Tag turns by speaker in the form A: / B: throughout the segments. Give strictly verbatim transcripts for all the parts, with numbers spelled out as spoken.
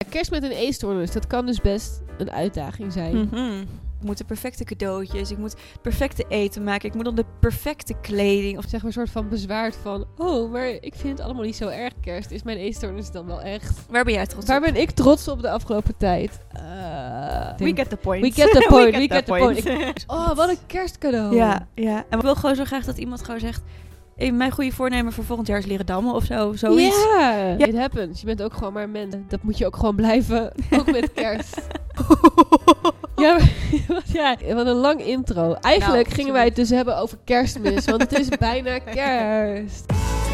A: Kerst met een eetstoornis, dat kan dus best een uitdaging zijn.
B: Mm-hmm. Ik moet de perfecte cadeautjes, ik moet het perfecte eten maken, ik moet dan de perfecte kleding.
A: Of zeg maar een soort van bezwaard van, oh, maar ik vind het allemaal niet zo erg kerst. Is mijn eetstoornis dan wel echt?
B: Waar ben jij trots
A: Waar
B: op?
A: ben ik trots op de afgelopen tijd? Uh,
B: We get the point.
A: We get the point, we,
B: we
A: get, the point. Ik, oh, wat een kerstcadeau.
B: Ja, ja. En ik wil gewoon zo graag dat iemand gewoon zegt, hey, mijn goede voornemen voor volgend jaar is leren dammen of zo, zoiets.
A: Ja, yeah. It happens. Je bent ook gewoon maar een mens. Dat moet je ook gewoon blijven, ook met kerst. Ja, maar, ja, wat een lang intro. Eigenlijk nou, gingen wij het dus hebben over Kerstmis, want het is bijna kerst.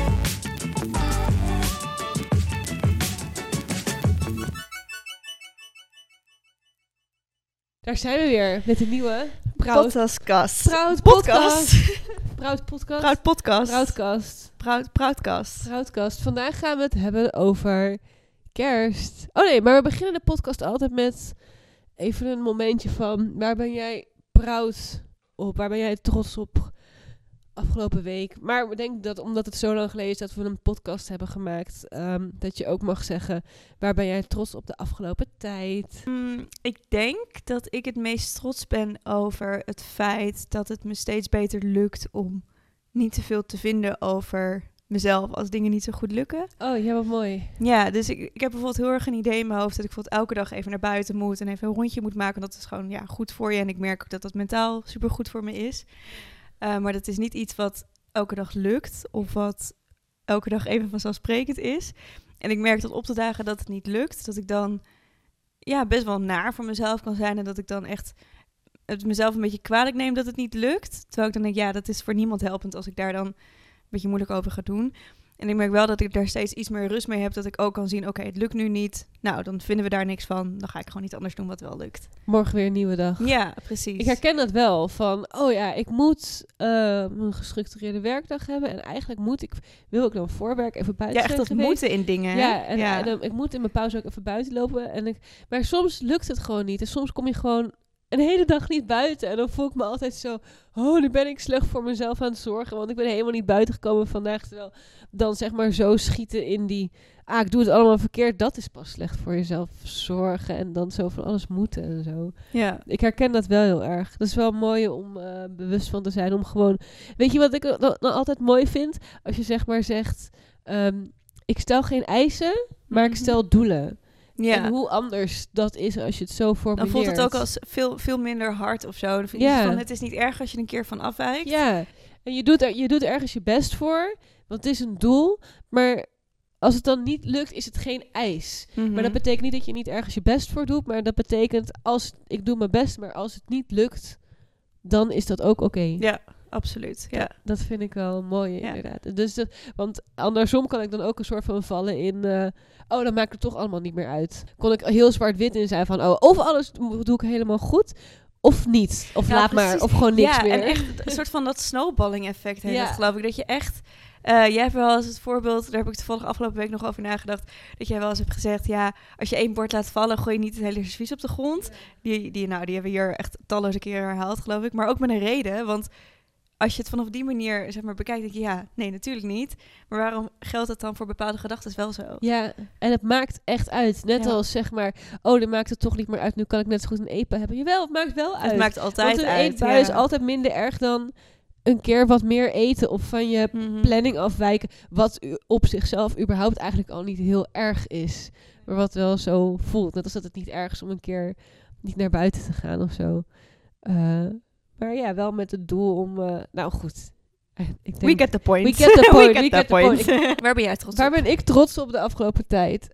A: Daar zijn we weer met een nieuwe
B: Podcast.
A: Proud podcast. Proud podcast.
B: Proud podcast.
A: Proudcast.
B: Proud Proudcast.
A: Proudcast. Vandaag gaan we het hebben over kerst. Oh nee, maar we beginnen de podcast altijd met even een momentje van, waar ben jij proud op? Waar ben jij trots op afgelopen week? Maar ik denk dat omdat het zo lang geleden is dat we een podcast hebben gemaakt, um, dat je ook mag zeggen, waar ben jij trots op de afgelopen tijd?
B: Mm, ik denk dat ik het meest trots ben over het feit dat het me steeds beter lukt om niet te veel te vinden over mezelf als dingen niet zo goed lukken.
A: Oh, ja, wat mooi.
B: Ja, dus ik, ik heb bijvoorbeeld heel erg een idee in mijn hoofd dat ik bijvoorbeeld elke dag even naar buiten moet en even een rondje moet maken. Dat is gewoon ja, goed voor je en ik merk ook dat dat mentaal super goed voor me is. Uh, maar dat is niet iets wat elke dag lukt of wat elke dag even vanzelfsprekend is. En ik merk dat op de dagen dat het niet lukt, dat ik dan ja, best wel naar voor mezelf kan zijn en dat ik dan echt het mezelf een beetje kwalijk neem dat het niet lukt. Terwijl ik dan denk, ja, dat is voor niemand helpend als ik daar dan een beetje moeilijk over ga doen. En ik merk wel dat ik daar steeds iets meer rust mee heb. Dat ik ook kan zien, oké, okay, het lukt nu niet. Nou, dan vinden we daar niks van. Dan ga ik gewoon niet anders doen wat wel lukt.
A: Morgen weer een nieuwe dag.
B: Ja, precies.
A: Ik herken dat wel. Van, oh ja, ik moet uh, een gestructureerde werkdag hebben. En eigenlijk moet ik, wil ik dan voorwerk even buiten
B: Ja, echt dat
A: geweest.
B: moeten in dingen. Hè?
A: Ja, en,
B: ja.
A: en dan, ik moet in mijn pauze ook even buiten lopen. En ik, maar soms lukt het gewoon niet. En soms kom je gewoon een hele dag niet buiten. En dan voel ik me altijd zo, oh, nu ben ik slecht voor mezelf aan het zorgen. Want ik ben helemaal niet buiten gekomen vandaag. Terwijl dan zeg maar zo schieten in die, ah, ik doe het allemaal verkeerd. Dat is pas slecht voor jezelf zorgen. En dan zo van alles moeten en zo.
B: Ja.
A: Ik herken dat wel heel erg. Dat is wel mooi om uh, bewust van te zijn. Om gewoon, weet je wat ik dan, dan altijd mooi vind? Als je zeg maar zegt, um, ik stel geen eisen, maar ik stel doelen. Ja. En hoe anders dat is als je het zo formuleert.
B: Dan voelt het ook als veel, veel minder hard of zo. Dan vind je van, het is niet erg als je een keer van afwijkt.
A: Ja, en je doet, er, je doet ergens je best voor. Want het is een doel. Maar als het dan niet lukt, is het geen eis. Mm-hmm. Maar dat betekent niet dat je niet ergens je best voor doet. Maar dat betekent, als ik doe mijn best, maar als het niet lukt, dan is dat ook oké. Okay.
B: Ja, absoluut. Ja.
A: Dat, dat vind ik wel mooi, ja. Inderdaad. Dus dat, want andersom kan ik dan ook een soort van vallen in, uh, oh, dan maakt het toch allemaal niet meer uit. Kon ik heel zwart-wit in zijn van, oh, of alles doe ik helemaal goed, of niet. Of ja, laat precies. maar, of gewoon niks
B: ja,
A: meer.
B: En echt een soort van dat snowballing effect heeft,
A: ja.
B: geloof ik. Dat je echt, uh, jij hebt wel eens het voorbeeld, daar heb ik toevallig afgelopen week nog over nagedacht, dat jij wel eens hebt gezegd, ja, als je één bord laat vallen, gooi je niet het hele servies op de grond. Ja. Die, die, nou, die hebben we hier echt talloze keren herhaald, geloof ik. Maar ook met een reden, want als je het vanaf die manier zeg maar bekijkt, denk je, ja, nee, natuurlijk niet. Maar waarom geldt het dan voor bepaalde gedachten wel zo?
A: Ja, en het maakt echt uit. Net ja. als zeg maar, oh, dit maakt het toch niet meer uit. Nu kan ik net zo goed een E P A hebben. Jawel, het maakt wel uit.
B: Het maakt altijd
A: Want een
B: uit.
A: een eetbui
B: ja.
A: is altijd minder erg dan een keer wat meer eten of van je mm-hmm. planning afwijken. Wat u op zichzelf überhaupt eigenlijk al niet heel erg is. Maar wat wel zo voelt. Net als dat het niet erg is om een keer niet naar buiten te gaan of zo. Uh, Maar ja, wel met het doel om, uh, nou goed.
B: Ik denk, we get the point.
A: We get the point.
B: we get, we get the point. point. Ik, waar ben jij trots
A: waar
B: op?
A: Waar ben ik trots op de afgelopen tijd?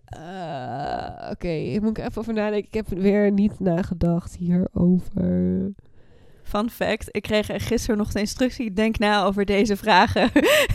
A: Uh, Oké, okay, moet ik even over nadenken. Ik heb weer niet nagedacht hierover.
B: Fun fact, ik kreeg gisteren nog de instructie, denk na over deze vragen.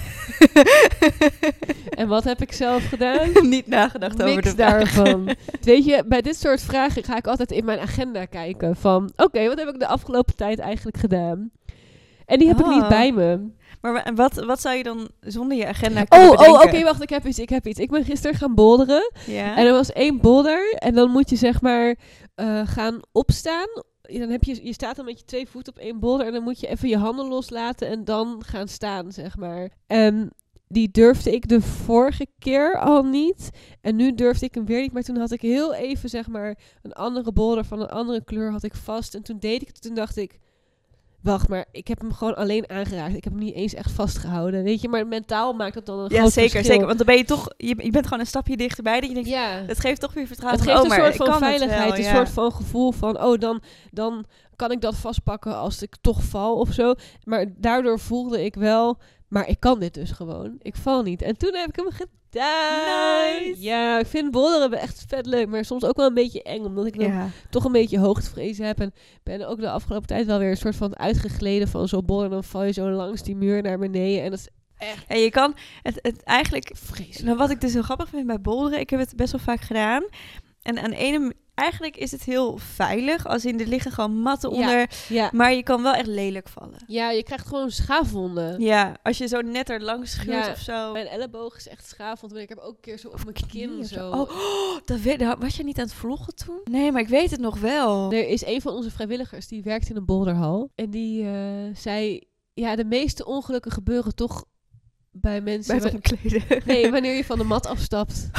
A: En wat heb ik zelf gedaan?
B: Niet nagedacht
A: Niks
B: over de
A: daarvan. Weet je, bij dit soort vragen ga ik altijd in mijn agenda kijken van, oké, okay, wat heb ik de afgelopen tijd eigenlijk gedaan? En die heb oh. ik niet bij me.
B: Maar wat, wat zou je dan zonder je agenda
A: kunnen
B: oh,
A: bedenken? Oh, oké, okay, wacht, ik heb iets, ik heb iets. Ik ben gisteren gaan boulderen.
B: Ja.
A: En er was één boulder. En dan moet je zeg maar uh, gaan opstaan. Dan heb je, je staat dan met je twee voeten op één boulder. En dan moet je even je handen loslaten en dan gaan staan, zeg maar. En die durfde ik de vorige keer al niet. En nu durfde ik hem weer niet. Maar toen had ik heel even, zeg maar, een andere bolder van een andere kleur had ik vast. En toen deed ik het. Toen dacht ik, wacht, maar ik heb hem gewoon alleen aangeraakt. Ik heb hem niet eens echt vastgehouden. Weet je, maar mentaal maakt dat dan een
B: Ja,
A: groot
B: zeker,
A: verschil.
B: zeker. Want dan ben je toch, je, je bent gewoon een stapje dichterbij. Dat je denkt,
A: Ja.
B: het geeft toch weer vertrouwen.
A: Het
B: van,
A: geeft
B: oh,
A: een
B: maar
A: soort
B: ik
A: van
B: kan het
A: veiligheid,
B: wel,
A: een
B: ja.
A: soort van gevoel van, oh, dan, dan kan ik dat vastpakken als ik toch val of zo. Maar daardoor voelde ik wel, maar ik kan dit dus gewoon. Ik val niet. En toen heb ik hem gedaan.
B: Nice.
A: Ja, ik vind bolderen echt vet leuk, maar soms ook wel een beetje eng, omdat ik dan
B: Ja.
A: toch een beetje hoogtevrees heb. En ben ook de afgelopen tijd wel weer een soort van uitgegleden van zo'n bolder. En dan val je zo langs die muur naar beneden. En dat is echt
B: En je kan het, het eigenlijk...
A: vreselijk.
B: Nou, wat ik dus heel grappig vind bij bolderen, ik heb het best wel vaak gedaan. En aan de ene, eigenlijk is het heel veilig, als in er liggen gewoon matten
A: Ja.
B: onder,
A: Ja.
B: maar je kan wel echt lelijk vallen.
A: ja, je krijgt gewoon schaafwonden.
B: Ja, als je zo net er langs schuurt
A: Ja.
B: of zo.
A: Mijn elleboog is echt schaafwond. Maar ik heb ook een keer zo op mijn kin
B: Knieën
A: zo.
B: Oh, oh, dat weet, was je niet aan het vloggen toen? Nee, maar ik weet het nog wel.
A: Er is een van onze vrijwilligers die werkt in een boulderhal. En die uh, zei, ja, de meeste ongelukken gebeuren toch bij mensen...
B: Bij het omkleden.
A: Nee, wanneer je van de mat afstapt.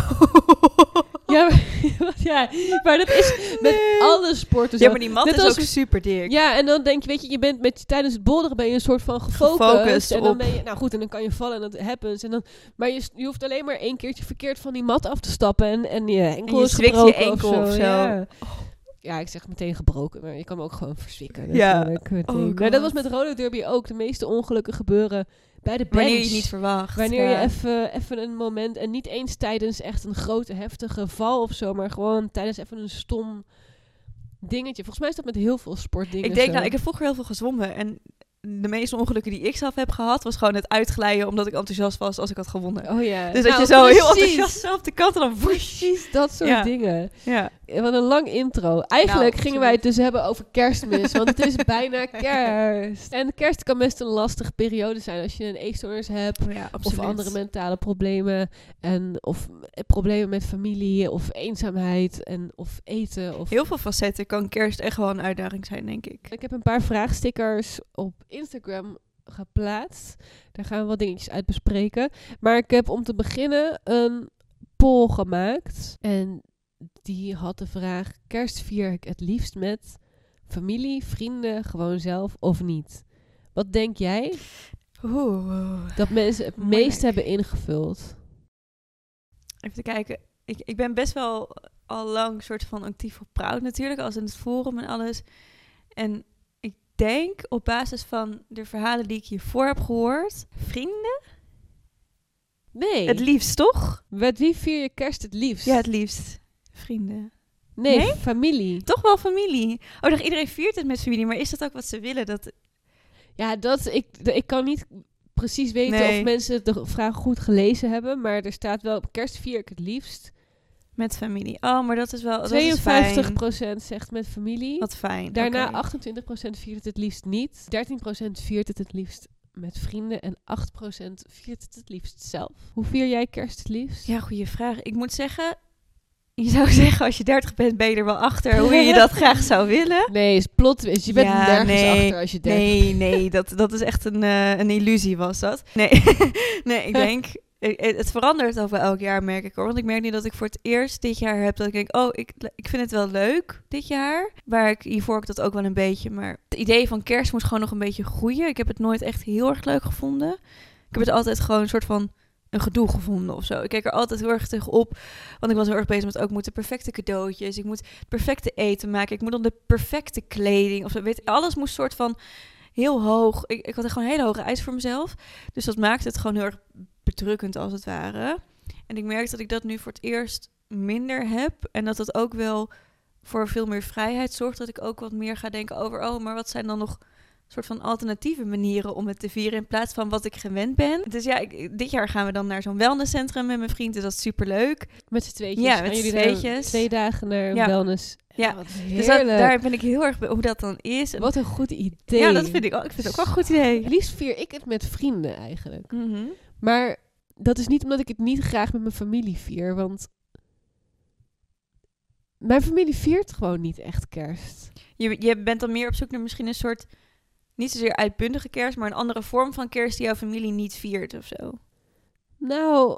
A: Ja, maar, ja, maar dat is met
B: Nee.
A: alle sporten zo.
B: Ja, maar die mat
A: Net
B: is
A: als-
B: ook super dik.
A: Ja, en dan denk je, weet je, je bent met tijdens het boulderen ben je een soort van gefocust.
B: Gefocust
A: en dan
B: op-
A: ben je, nou goed, en dan kan je vallen en dat happens. En dan, maar je, je hoeft alleen maar één keertje verkeerd van die mat af te stappen en, en je enkel
B: je
A: is
B: zwikt je
A: gebroken
B: enkel
A: of zo.
B: of zo.
A: Ja. ja, ik zeg meteen gebroken, maar je kan hem ook gewoon verzwikken.
B: Ja.
A: natuurlijk, meteen.
B: Oh,
A: maar dat
B: God.
A: was met roller derby ook. De meeste ongelukken gebeuren bij de bench.
B: Wanneer je niet verwacht.
A: Wanneer
B: ja.
A: je even, even een moment, en niet eens tijdens echt een grote heftige val of zo, maar gewoon tijdens even een stom dingetje. Volgens mij is dat met heel veel sportdingen
B: Ik denk,
A: zo.
B: nou, ik heb vroeger heel veel gezwommen. En de meeste ongelukken die ik zelf heb gehad, was gewoon het uitglijden omdat ik enthousiast was als ik had gewonnen.
A: Oh ja.
B: Dus dat
A: Nou,
B: je zo heel
A: precies.
B: enthousiast zo op de kant en dan woesh.
A: Precies dat soort
B: Ja.
A: dingen.
B: Ja.
A: Wat een lang intro. Eigenlijk
B: Nou,
A: gingen wij het dus hebben over kerstmis, want het is bijna kerst. En kerst kan best een lastige periode zijn als je een eetstoornis hebt.
B: ja,
A: Of andere mentale problemen. En, of eh, problemen met familie. Of eenzaamheid. En, of eten. Of...
B: Heel veel facetten kan kerst echt wel een uitdaging zijn, denk ik.
A: Ik heb een paar vraagstickers op Instagram geplaatst. Daar gaan we wat dingetjes uit bespreken. Maar ik heb om te beginnen een poll gemaakt. En die had de vraag: kerst vier ik het liefst met familie, vrienden, gewoon zelf of niet? Wat denk jij
B: Oeh.
A: dat mensen het
B: Moeilijk.
A: meest hebben ingevuld?
B: Even te kijken. Ik, ik ben best wel al lang soort van actief op Proud natuurlijk, als in het forum en alles. En ik denk op basis van de verhalen die ik hiervoor heb gehoord, vrienden?
A: Nee.
B: Het liefst, toch?
A: Met wie vier je kerst het liefst?
B: Ja, het liefst. Vrienden.
A: nee,
B: Nee?
A: familie.
B: Toch wel familie. Oh, dacht iedereen viert het met familie, maar is dat ook wat ze willen? Dat...
A: Ja, dat ik, de- ik kan niet precies weten
B: Nee.
A: of mensen de vraag goed gelezen hebben, maar er staat wel kerst vier ik het liefst.
B: Met familie. Oh, maar dat is wel... Dat is
A: tweeënvijftig
B: fijn.
A: procent zegt met familie.
B: Wat fijn.
A: Daarna
B: Oké.
A: achtentwintig procent viert het het liefst niet. dertien procent viert het het liefst met vrienden. En acht procent viert het het liefst zelf. Hoe vier jij kerst het liefst?
B: Ja, goede vraag. Ik moet zeggen... Je zou zeggen, als je dertig bent, ben je er wel achter hoe je dat graag zou willen.
A: Nee, is plot twist. Je bent
B: Ja,
A: nergens
B: nee,
A: achter als je dertig
B: Nee, nee, dat, dat is echt een, eh, een illusie was dat. Nee, nee ik denk... eh, Het verandert ook wel elk jaar, merk ik hoor. Want ik merk nu dat ik voor het eerst dit jaar heb dat ik denk... Oh, ik, ik vind het wel leuk dit jaar. Waar ik hiervoor ook dat ook wel een beetje. Maar het idee van kerst moet gewoon nog een beetje groeien. Ik heb het nooit echt heel erg leuk gevonden. Ik heb het altijd gewoon een soort van een gedoe gevonden of zo. Ik keek er altijd heel erg tegenop. Want ik was heel erg bezig met ook moet de perfecte cadeautjes. Ik moet het perfecte eten maken. Ik moet dan de perfecte kleding. Of zo. Weet, alles moest soort van heel hoog. Ik, ik had echt gewoon hele hoge eisen voor mezelf. Dus dat maakte het gewoon heel erg bedrukkend als het ware. En ik merk dat ik dat nu voor het eerst minder heb. En dat dat ook wel voor veel meer vrijheid zorgt. Dat ik ook wat meer ga denken over... oh, maar wat zijn dan nog soort van alternatieve manieren om het te vieren... in plaats van wat ik gewend ben. Dus ja, ik, dit jaar gaan we dan naar zo'n wellnesscentrum met mijn vriend. Dus dat is superleuk.
A: Met z'n tweetjes.
B: Ja,
A: Gaan
B: met z'n
A: jullie daar
B: tweetjes.
A: twee dagen naar een
B: Ja.
A: wellness.
B: Ja,
A: Wat
B: Dus dat,
A: heerlijk.
B: daar ben ik heel erg... be- hoe dat dan is. En-
A: Wat een goed idee.
B: ja, dat vind ik ook. Ik vind het ook wel een goed idee.
A: Het liefst vier ik het met vrienden eigenlijk.
B: Mhm.
A: Maar dat is niet omdat ik het niet graag met mijn familie vier. Want mijn familie viert gewoon niet echt kerst.
B: Je, je bent dan meer op zoek naar misschien een soort... niet zozeer uitbundige kerst... maar een andere vorm van kerst die jouw familie niet viert of zo.
A: Nou,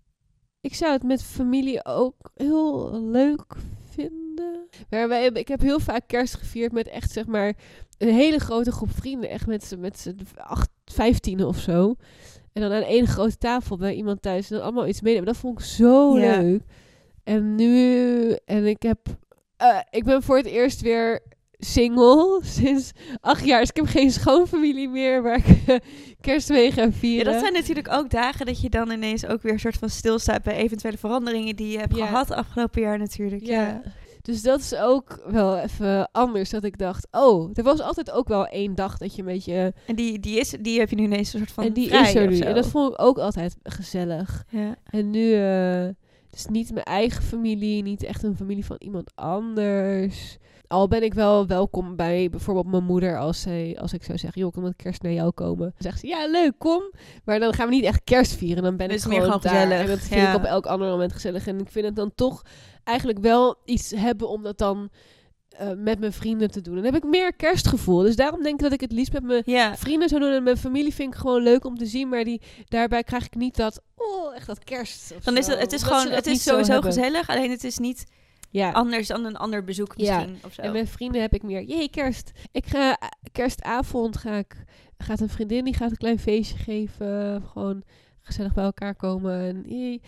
A: ik zou het met familie ook heel leuk vinden. Maar wij hebben, ik heb heel vaak kerst gevierd met echt, zeg maar, een hele grote groep vrienden. Echt met z'n met z'n acht, vijftien of zo. En dan aan één grote tafel bij iemand thuis. En dan allemaal iets meenemen. Dat vond ik zo
B: Ja.
A: leuk. En nu... En ik heb... Uh, ik ben voor het eerst weer single sinds acht jaar. Dus ik heb geen schoonfamilie meer waar ik kerst mee ga vieren.
B: Ja, dat zijn natuurlijk ook dagen dat je dan ineens ook weer een soort van stilstaat bij eventuele veranderingen die je hebt
A: Ja.
B: gehad afgelopen jaar natuurlijk.
A: Ja.
B: Ja.
A: Dus dat is ook wel even anders. Dat ik dacht, oh, er was altijd ook wel één dag dat je een beetje...
B: En die, die, is, die heb je nu ineens een soort van
A: en die
B: vrij
A: is er
B: of
A: nu.
B: zo.
A: En dat vond ik ook altijd gezellig.
B: Ja.
A: En nu, uh, dus niet mijn eigen familie, niet echt een familie van iemand anders. Al ben ik wel welkom bij bijvoorbeeld mijn moeder als, zij, als ik zou zeggen, joh, ik wil met kerst naar jou komen. Dan zegt ze, ja, leuk, kom. Maar dan gaan we niet echt kerst vieren. Dan ben
B: Dus
A: ik
B: meer
A: gewoon
B: gewoon
A: daar.
B: gezellig,
A: En dat vind
B: ja.
A: ik op elk ander moment gezellig. En ik vind het dan toch eigenlijk wel iets hebben om dat dan uh, met mijn vrienden te doen. Dan heb ik meer kerstgevoel. Dus daarom denk ik dat ik het liefst met mijn
B: Ja.
A: vrienden zou doen. En mijn familie vind ik gewoon leuk om te zien. Maar die, daarbij krijg ik niet dat, oh, echt dat kerst. Of
B: Dan is
A: zo.
B: het, het is
A: Omdat ze
B: gewoon,
A: dat
B: het is
A: niet zo
B: sowieso
A: hebben.
B: gezellig, alleen het is niet
A: Ja.
B: anders dan een ander bezoek
A: Ja.
B: misschien. Of zo.
A: En met vrienden heb ik meer, jee, kerst. Ik ga, uh, kerstavond ga ik, gaat een vriendin, die gaat een klein feestje geven. Gewoon gezellig bij elkaar komen. En, jee.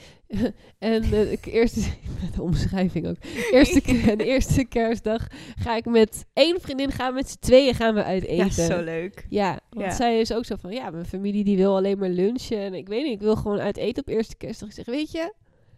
A: en uh, ik, eerste, met de omschrijving ook. Eerste, de eerste kerstdag ga ik met één vriendin, gaan we met z'n tweeën gaan we uit eten.
B: Ja, zo leuk.
A: Ja, want
B: Ja.
A: zij is ook zo van, ja, mijn familie die wil alleen maar lunchen. En ik weet niet, ik wil gewoon uit eten op eerste kerstdag. Ik zeg, weet je,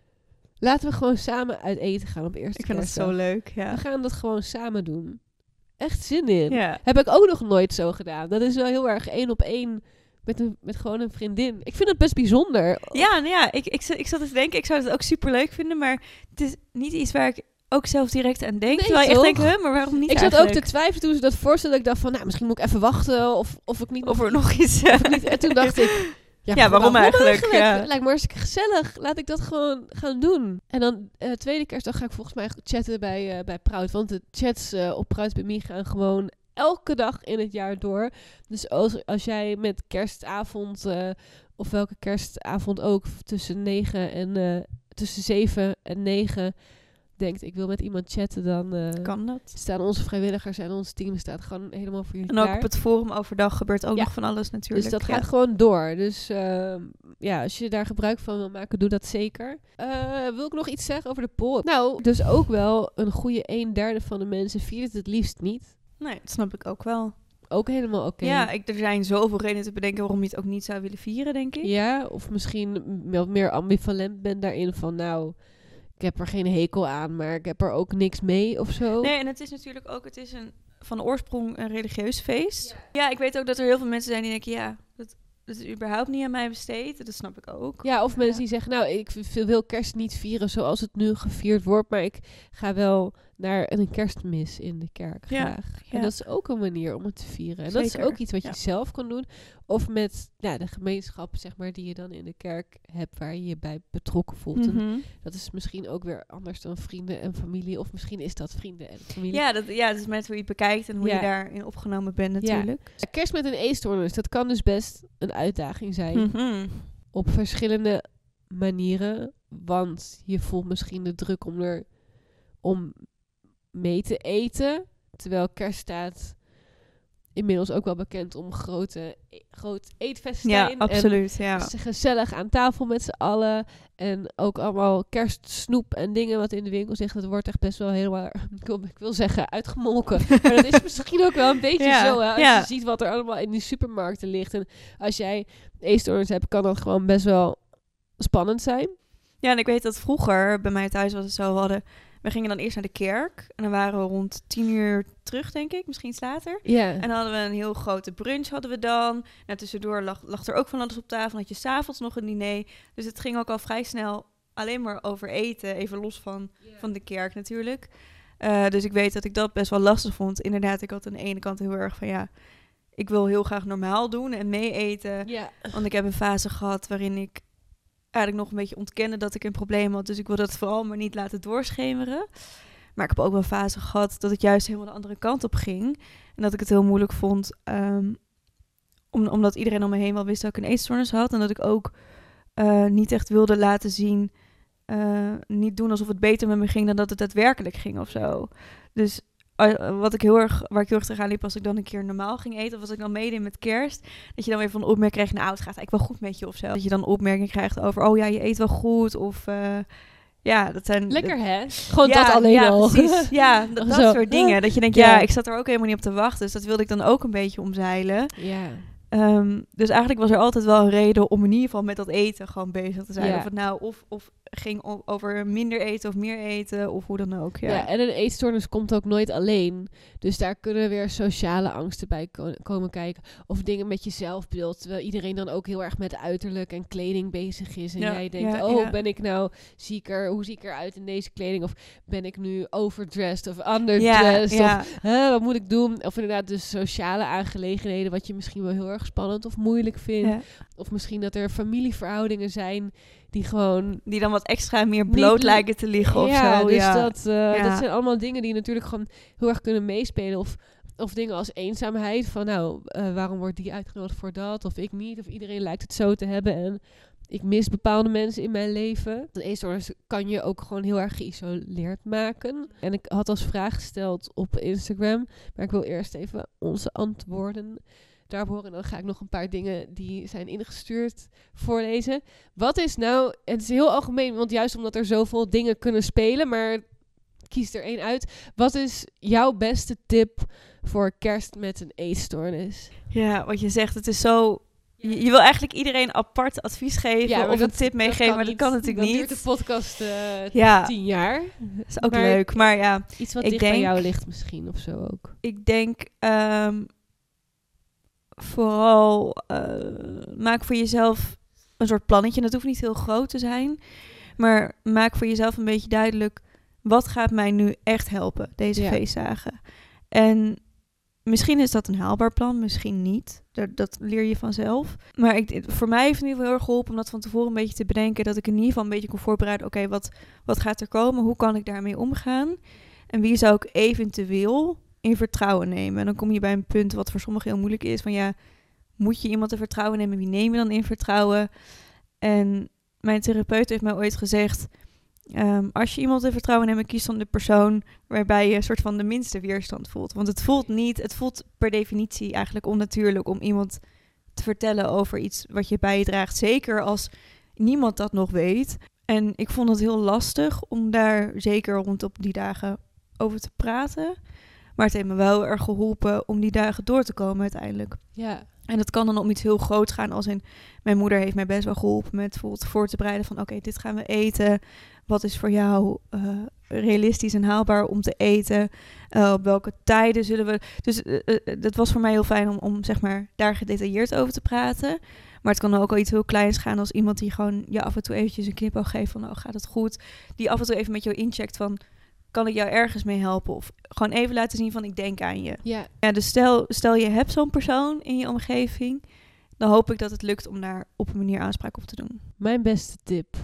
A: laten we gewoon samen uit eten gaan op eerste
B: Ik vind dat
A: kerstdag.
B: zo leuk, ja.
A: We gaan dat gewoon samen doen. Echt zin in.
B: Ja.
A: Heb ik ook nog nooit zo gedaan. Dat is wel heel erg één op één met, een, met gewoon een vriendin. Ik vind het best bijzonder.
B: Ja, nou ja, ik, ik, ik zat te denken, ik zou het ook super leuk vinden, maar het is niet iets waar ik ook zelf direct aan denk.
A: Nee,
B: terwijl je echt
A: toch?
B: denkt, huh, maar waarom niet
A: Ik zat ook
B: eigenlijk?
A: te twijfelen toen ze dat voorstelde. Ik dacht van, nou, misschien moet ik even wachten. Of, of ik niet
B: Of
A: nog...
B: er nog iets...
A: of ik niet, en toen dacht ik...
B: Ja, waarom eigenlijk? Ja.
A: Het lijkt me hartstikke gezellig. Laat ik dat gewoon gaan doen. En dan uh, tweede kerstdag ga ik volgens mij chatten bij, uh, bij Proud. Want de chats uh, op Proud bij mij gaan gewoon elke dag in het jaar door. Dus als, als jij met kerstavond, uh, of welke kerstavond ook, tussen negen en uh, tussen zeven en negen denkt, ik wil met iemand chatten, dan uh,
B: kan dat.
A: Staan onze vrijwilligers en ons team staat gewoon helemaal voor jullie
B: En ook
A: klaar.
B: op het forum overdag gebeurt ook
A: ja.
B: nog van alles natuurlijk.
A: Dus dat
B: ja.
A: gaat gewoon door. Dus uh, ja, als je daar gebruik van wil maken, doe dat zeker. Uh, wil ik nog iets zeggen over de poll? Nou, dus ook wel een goede een derde van de mensen viert het het liefst niet.
B: Nee, dat snap ik ook wel.
A: Ook helemaal oké. Okay.
B: Ja, ik, er zijn zoveel redenen te bedenken waarom je het ook niet zou willen vieren, denk ik.
A: Ja, of misschien wat meer ambivalent bent daarin van, nou, ik heb er geen hekel aan, maar ik heb er ook niks mee of zo.
B: Nee, en het is natuurlijk ook, het is een van oorsprong een religieus feest. Ja. ja, ik weet ook dat er heel veel mensen zijn die denken, ja, dat, dat is überhaupt niet aan mij besteed. Dat snap ik ook.
A: Ja, of mensen
B: ja.
A: die zeggen, nou, ik wil kerst niet vieren zoals het nu gevierd wordt, maar ik ga wel naar een kerstmis in de kerk
B: ja.
A: graag.
B: Ja.
A: En dat is ook een manier om het te vieren. En
B: Zeker.
A: dat is ook iets wat je
B: ja.
A: zelf kan doen. Of met ja, de gemeenschap, zeg maar, die je dan in de kerk hebt, waar je je bij betrokken voelt.
B: Mm-hmm.
A: En dat is misschien ook weer anders dan vrienden en familie. Of misschien is dat vrienden en familie.
B: Ja, dat, ja, dat is met hoe je het bekijkt en hoe
A: ja.
B: je daarin opgenomen bent natuurlijk.
A: Ja. Kerst met een eetstoornis, dat kan dus best een uitdaging zijn.
B: Mm-hmm.
A: Op verschillende manieren. Want je voelt misschien de druk om er om mee te eten. Terwijl kerst staat inmiddels ook wel bekend om grote, e- groot eetfestijn.
B: Ja, absoluut.
A: En
B: ja.
A: gezellig aan tafel met z'n allen. En ook allemaal kerstsnoep en dingen wat in de winkel zegt. Dat wordt echt best wel helemaal, ik wil, ik wil zeggen, uitgemolken. Maar dat is misschien ook wel een beetje
B: ja.
A: zo. Hè? Als
B: ja.
A: je ziet wat er allemaal in die supermarkten ligt. En als jij eetstoornis hebt, kan dat gewoon best wel spannend zijn.
B: Ja, en ik weet dat vroeger bij mij thuis was het zo, we hadden... We gingen dan eerst naar de kerk. En dan waren we rond tien uur terug, denk ik. Misschien iets later.
A: Ja.
B: En dan hadden we een heel grote brunch hadden we dan. Nou, tussendoor lag, lag er ook van alles op tafel. Dan had je 's avonds nog een diner. Dus het ging ook al vrij snel alleen maar over eten. Even los van, yeah. van de kerk natuurlijk. Uh, dus ik weet dat ik dat best wel lastig vond. Inderdaad, ik had aan de ene kant heel erg van ja... Ik wil heel graag normaal doen en mee eten.
A: Yeah.
B: Want ik heb een fase gehad waarin ik... eigenlijk nog een beetje ontkennen dat ik een probleem had. Dus ik wil dat vooral maar niet laten doorschemeren. Maar ik heb ook wel een fase gehad dat het juist helemaal de andere kant op ging. En dat ik het heel moeilijk vond. Um, om, omdat iedereen om me heen wel wist dat ik een eetstoornis had. En dat ik ook uh, niet echt wilde laten zien. Uh, niet doen alsof het beter met me ging dan dat het daadwerkelijk ging of zo. Dus uh, wat ik heel erg, waar ik heel erg tegenaan liep als ik dan een keer normaal ging eten, of als ik dan meedeed met kerst, dat je dan weer van de opmerking krijgt, nou het gaat eigenlijk wel goed met je of zo. Dat je dan opmerking krijgt over, oh ja, je eet wel goed of... Uh, Ja, dat zijn...
A: Lekker, hè? Gewoon
B: ja,
A: dat alleen
B: ja,
A: al.
B: Precies. Ja, dat, dat soort dingen. Dat je denkt,
A: ja.
B: ja, ik zat er ook helemaal niet op te wachten. Dus dat wilde ik dan ook een beetje omzeilen.
A: Ja.
B: Um, dus eigenlijk was er altijd wel een reden om in ieder geval met dat eten gewoon bezig te zijn.
A: Ja.
B: Of het nou of, of ging o- over minder eten of meer eten of hoe dan ook. Ja,
A: ja, en een eetstoornis komt ook nooit alleen. Dus daar kunnen weer sociale angsten bij ko- komen kijken. Of dingen met je zelfbeeld. Terwijl iedereen dan ook heel erg met uiterlijk en kleding bezig is. En
B: ja,
A: jij denkt,
B: ja,
A: oh,
B: ja.
A: ben ik nou zieker? Hoe zie ik eruit in deze kleding? Of ben ik nu overdressed of underdressed?
B: Ja, ja.
A: Of huh, wat moet ik doen? Of inderdaad dus sociale aangelegenheden, wat je misschien wel heel erg spannend of moeilijk vindt.
B: Ja.
A: Of misschien dat er familieverhoudingen zijn die gewoon...
B: Die dan wat extra meer bloot
A: Niet,
B: lijken te liggen of
A: ja,
B: zo.
A: dus
B: Ja,
A: dat, uh,
B: Ja.
A: dat zijn allemaal dingen die natuurlijk gewoon heel erg kunnen meespelen. Of, of dingen als eenzaamheid. Van nou, uh, waarom wordt die uitgenodigd voor dat? Of ik niet. Of iedereen lijkt het zo te hebben. En ik mis bepaalde mensen in mijn leven. De eetstoornis kan je ook gewoon heel erg geïsoleerd maken. En ik had als vraag gesteld op Instagram. Maar ik wil eerst even onze antwoorden daarop horen. En dan ga ik nog een paar dingen die zijn ingestuurd voorlezen. Wat is nou... Het is heel algemeen, want juist omdat er zoveel dingen kunnen spelen, maar kies er één uit. Wat is jouw beste tip voor kerst met een eetstoornis?
B: ja, wat je zegt, het is zo... Je, je wil eigenlijk iedereen apart advies geven
A: Ja,
B: of
A: dat-
B: een tip meegeven, maar dat kan natuurlijk
A: Dan
B: niet.
A: duurt de podcast uh,
B: Ja.
A: tien jaar.
B: Dat is ook
A: Maar
B: leuk, maar ja,
A: Iets wat
B: Ik
A: dicht bij
B: denk-
A: jou ligt misschien, of zo ook.
B: ik denk um, vooral uh, maak voor jezelf een soort plannetje. Dat hoeft niet heel groot te zijn, maar maak voor jezelf een beetje duidelijk, wat gaat mij nu echt helpen deze
A: Ja.
B: feestdagen? En misschien is dat een haalbaar plan, misschien niet. Dat, dat leer je vanzelf. Maar ik, voor mij heeft het in ieder geval heel erg geholpen om dat van tevoren een beetje te bedenken. Dat ik in ieder geval een beetje kon voorbereiden. Oké, okay, wat, wat gaat er komen? Hoe kan ik daarmee omgaan? En wie zou ik eventueel in vertrouwen nemen? En dan kom je bij een punt wat voor sommigen heel moeilijk is. Van ja, moet je iemand in vertrouwen nemen? Wie neem je dan in vertrouwen? En mijn therapeut heeft mij ooit gezegd... Um, als je iemand in vertrouwen neemt, kies dan de persoon waarbij je een soort van de minste weerstand voelt. Want het voelt niet, het voelt per definitie eigenlijk onnatuurlijk om iemand te vertellen over iets wat je bijdraagt. Zeker als niemand dat nog weet. En ik vond het heel lastig om daar zeker rondom die dagen over te praten. Maar het heeft me wel erg geholpen om die dagen door te komen uiteindelijk.
A: Ja.
B: En dat kan dan om iets heel groots gaan, als in... Mijn moeder heeft mij best wel geholpen met bijvoorbeeld voor te bereiden van... Oké, okay, dit gaan we eten. Wat is voor jou uh, realistisch en haalbaar om te eten? Uh, op welke tijden zullen we... Dus uh, uh, dat was voor mij heel fijn om, om zeg maar daar gedetailleerd over te praten. Maar het kan ook al iets heel kleins gaan als iemand die gewoon je af en toe eventjes een knipoog geeft van... Oh, gaat het goed? Die af en toe even met jou incheckt van... Kan ik jou ergens mee helpen? Of gewoon even laten zien van ik denk aan je.
A: Ja.
B: Ja, dus stel, stel je hebt zo'n persoon in je omgeving, dan hoop ik dat het lukt om daar op een manier aanspraak op te doen.
A: Mijn beste tip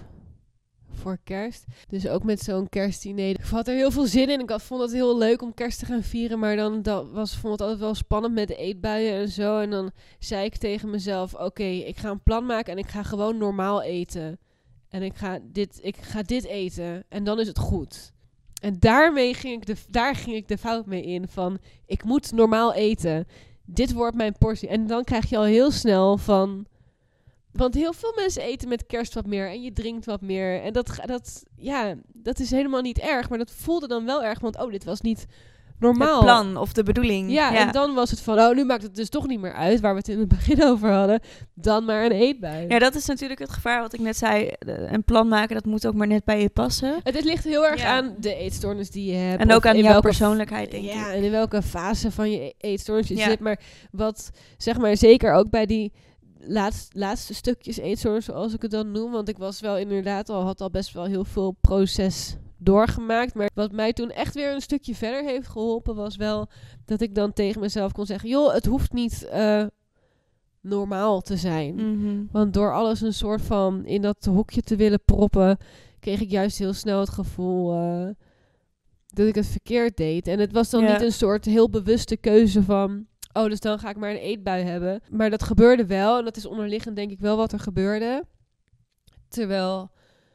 A: voor kerst. Dus ook met zo'n kerstdiner. Ik had er heel veel zin in. Ik had, vond het heel leuk om kerst te gaan vieren. Maar dan dat was, vond het altijd wel spannend met de eetbuien en zo. En dan zei ik tegen mezelf, oké, okay, ik ga een plan maken en ik ga gewoon normaal eten. En ik ga dit, ik ga dit eten. En dan is het goed. En daarmee ging ik de, daar ging ik de fout mee in van, ik moet normaal eten. Dit wordt mijn portie. En dan krijg je al heel snel van... Want heel veel mensen eten met kerst wat meer en je drinkt wat meer. En dat, dat, ja, dat is helemaal niet erg. Maar dat voelde dan wel erg, want oh, dit was niet normaal.
B: Het plan of de bedoeling.
A: Ja,
B: ja,
A: en dan was het van, oh, nu maakt het dus toch niet meer uit, waar we het in het begin over hadden. Dan maar een eetbui.
B: Ja, dat is natuurlijk het gevaar wat ik net zei. Een plan maken, dat moet ook maar net bij je passen.
A: Het, het ligt heel erg
B: Ja.
A: aan de eetstoornis die je hebt.
B: En ook
A: of
B: aan
A: in
B: jouw
A: welke
B: persoonlijkheid, denk
A: ja,
B: ik.
A: en in welke fase van je eetstoornis je
B: Ja.
A: zit. Maar wat, zeg maar, zeker ook bij die laatst, laatste stukjes eetstoornis, zoals ik het dan noem. Want ik was wel inderdaad al, had al best wel heel veel proces doorgemaakt. Maar wat mij toen echt weer een stukje verder heeft geholpen, was wel dat ik dan tegen mezelf kon zeggen, joh, het hoeft niet uh, normaal te zijn.
B: Mm-hmm.
A: Want door alles een soort van in dat hokje te willen proppen, kreeg ik juist heel snel het gevoel uh, dat ik het verkeerd deed. En het was dan
B: Ja.
A: niet een soort heel bewuste keuze van, oh, dus dan ga ik maar een eetbui hebben. Maar dat gebeurde wel. En dat is onderliggend denk ik wel wat er gebeurde. Terwijl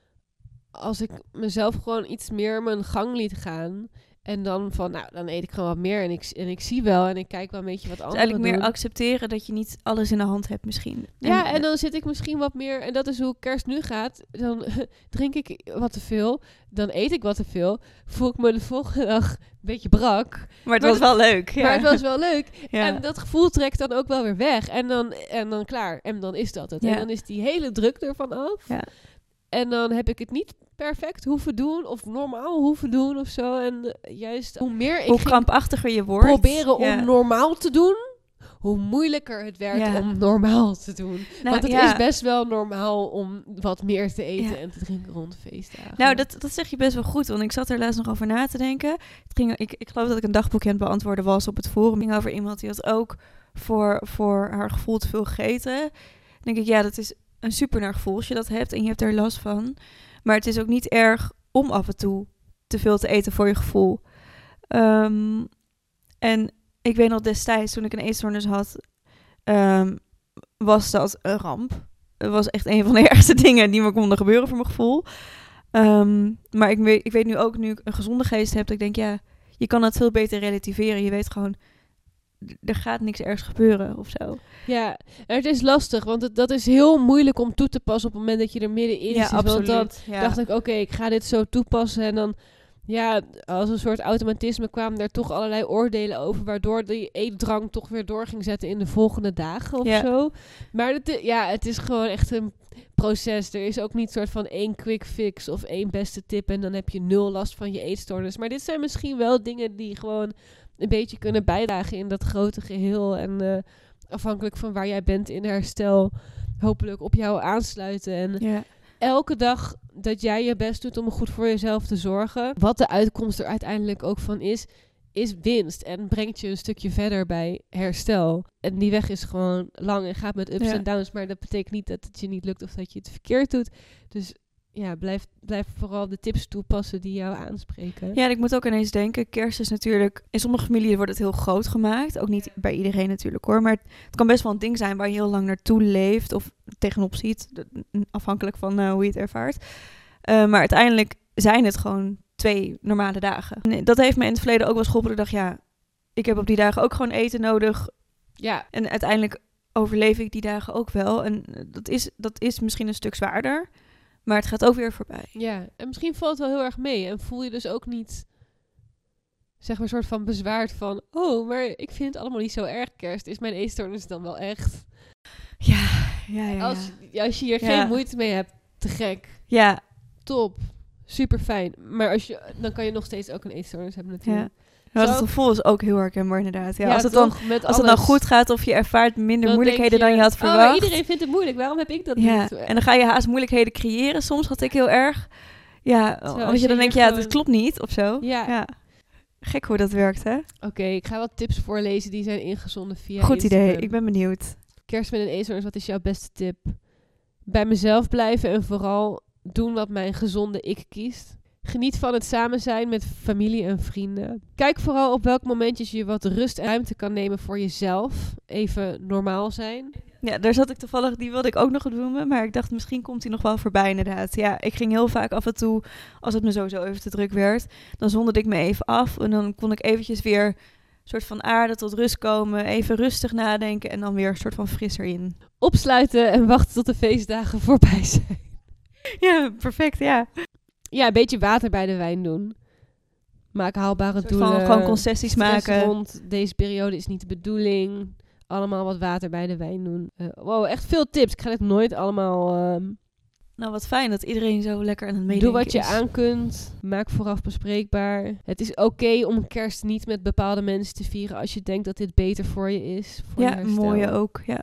A: als ik mezelf gewoon iets meer mijn gang liet gaan... En dan van, nou, dan eet ik gewoon wat meer en ik, en ik zie wel en ik kijk wel een beetje wat
B: Dus
A: anderen
B: eigenlijk meer
A: doen.
B: accepteren dat je niet alles in de hand hebt misschien.
A: Ja, en dan zit ik misschien wat meer, en dat is hoe kerst nu gaat. Dan drink ik wat te veel, dan eet ik wat te veel. Voel ik me de volgende dag een beetje brak.
B: Maar het
A: maar
B: was wel leuk. Ja.
A: Maar het was wel leuk.
B: Ja.
A: En dat gevoel trekt dan ook wel weer weg. En dan, en dan klaar. En dan is dat het.
B: Ja.
A: En dan is die hele druk ervan af.
B: Ja.
A: En dan heb ik het niet perfect hoeven doen of normaal hoeven doen of zo. En uh, juist hoe meer ik
B: Hoe
A: ging
B: krampachtiger je wordt.
A: proberen
B: ja.
A: om normaal te doen, hoe moeilijker het werd
B: Ja.
A: om normaal te doen.
B: Nou,
A: Want het
B: ja.
A: is best wel normaal om wat meer te eten
B: Ja.
A: en te drinken rond feestdagen.
B: Nou, dat, dat zeg je best wel goed. Want ik zat er laatst nog over na te denken. Het ging, ik, ik geloof dat ik een dagboekje aan het beantwoorden was op het forum. Het ging over iemand die had ook voor, voor haar gevoel te veel gegeten. Dan denk ik, ja, dat is een super naar gevoel als je dat hebt en je hebt er last van. Maar het is ook niet erg om af en toe te veel te eten voor je gevoel. Um, en ik weet nog destijds, toen ik een eetstoornis had, um, was dat een ramp. Het was echt een van de ergste dingen die me konden gebeuren voor mijn gevoel. Um, maar ik weet, ik weet nu ook, nu ik een gezonde geest heb, dat ik denk, ja, je kan het veel beter relativeren. Je weet gewoon, er gaat niks ergs gebeuren of zo.
A: Ja, en het is lastig, want het, dat is heel moeilijk om toe te passen op het moment dat je er middenin
B: Ja,
A: zit.
B: absoluut.
A: Want dan
B: ja.
A: dacht ik, oké, okay, ik ga dit zo toepassen. En dan, ja, als een soort automatisme kwamen er toch allerlei oordelen over, waardoor die eetdrang toch weer door ging zetten in de volgende dagen of
B: ja.
A: zo. Maar het, ja, het is gewoon echt een proces. Er is ook niet soort van één quick fix of één beste tip en dan heb je nul last van je eetstoornis. Maar dit zijn misschien wel dingen die gewoon een beetje kunnen bijdragen in dat grote geheel. En uh, afhankelijk van waar jij bent in herstel, hopelijk op jou aansluiten. En
B: ja.
A: elke dag dat jij je best doet om goed voor jezelf te zorgen, wat de uitkomst er uiteindelijk ook van is, is winst. En brengt je een stukje verder bij herstel. En die weg is gewoon lang en gaat met ups
B: Ja.
A: en downs. Maar dat betekent niet dat het je niet lukt of dat je het verkeerd doet. Dus ja, blijf, blijf vooral de tips toepassen die jou aanspreken.
B: Ja, en ik moet ook ineens denken, kerst is natuurlijk, in sommige families wordt het heel groot gemaakt. Ook niet bij iedereen natuurlijk hoor. Maar het kan best wel een ding zijn waar je heel lang naartoe leeft of tegenop ziet. Afhankelijk van uh, hoe je het ervaart. Uh, maar uiteindelijk zijn het gewoon twee normale dagen. En dat heeft me in het verleden ook wel eens geholpen. Ik dacht, ja, ik heb op die dagen ook gewoon eten nodig.
A: Ja.
B: En uiteindelijk overleef ik die dagen ook wel. En dat is, dat is misschien een stuk zwaarder. Maar het gaat ook weer voorbij.
A: Ja, en misschien valt het wel heel erg mee. En voel je dus ook niet, zeg maar, soort van bezwaard van, oh, maar ik vind het allemaal niet zo erg kerst. Is mijn eetstoornis dan wel echt?
B: Ja, ja, ja.
A: Als, als je hier
B: ja.
A: geen moeite mee hebt, te gek.
B: Ja.
A: Top. Super fijn. Maar als je, dan kan je nog steeds ook een eetstoornis hebben natuurlijk.
B: Ja. Maar dat gevoel is ook heel herkenbaar inderdaad. Ja,
A: ja,
B: als het,
A: toch,
B: dan,
A: met
B: als het dan goed gaat of je ervaart minder
A: dan
B: moeilijkheden
A: je,
B: dan je had
A: oh,
B: verwacht.
A: maar iedereen vindt het moeilijk. Waarom heb ik dat
B: ja.
A: niet?
B: En dan ga je haast moeilijkheden creëren. Soms had ik heel erg. Ja,
A: Zo,
B: als je dan denkt, ja,
A: gewoon...
B: dat klopt niet of zo.
A: Ja.
B: ja. Gek hoe dat werkt, hè?
A: Oké, okay, ik ga wat tips voorlezen die zijn ingezonden via
B: Goed
A: Instagram.
B: idee, ik ben benieuwd.
A: Kerst met een eetstoornis, wat is jouw beste tip? Bij mezelf blijven en vooral doen wat mijn gezonde ik kiest. Geniet van het samen zijn met familie en vrienden. Kijk vooral op welk momentjes je wat rust en ruimte kan nemen voor jezelf. Even normaal zijn.
B: Ja, daar zat ik toevallig, die wilde ik ook nog noemen, maar ik dacht misschien komt die nog wel voorbij inderdaad. Ja, ik ging heel vaak af en toe, als het me sowieso even te druk werd, dan zonderde ik me even af en dan kon ik eventjes weer een soort van aarde tot rust komen, even rustig nadenken en dan weer een soort van frisser in.
A: Opsluiten en wachten tot de feestdagen voorbij zijn.
B: Ja, perfect, ja.
A: Ja, een beetje water bij de wijn doen. Maak haalbare
B: Een soort
A: doelen.
B: van gewoon concessies
A: Stress
B: maken.
A: Rond deze periode is niet de bedoeling. Allemaal wat water bij de wijn doen. Uh, wow, echt veel tips. Ik ga dit nooit allemaal... Um,
B: nou, wat fijn dat iedereen zo lekker aan het meedenken
A: Doe wat je
B: is.
A: aan kunt. Maak vooraf bespreekbaar. Het is oké okay om kerst niet met bepaalde mensen te vieren als je denkt dat dit beter voor je is. Voor
B: ja,
A: je herstel.
B: mooie ook, ja.